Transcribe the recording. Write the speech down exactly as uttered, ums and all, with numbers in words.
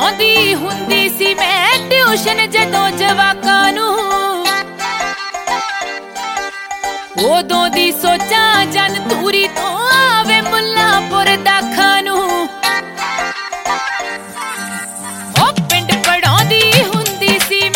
ਪੜਾਉਂਦੀ ਹੁੰਦੀ ਸੀ ਮੈਂ ਟਿਊਸ਼ਨ ਜਦੋਂ ਜਵਾਕਾਂ ਨੂੰ ਉਦੋਂ ਦੀ ਸੋਚਾਂ ਜਨ ਤੂਰੀ ਤੋਂ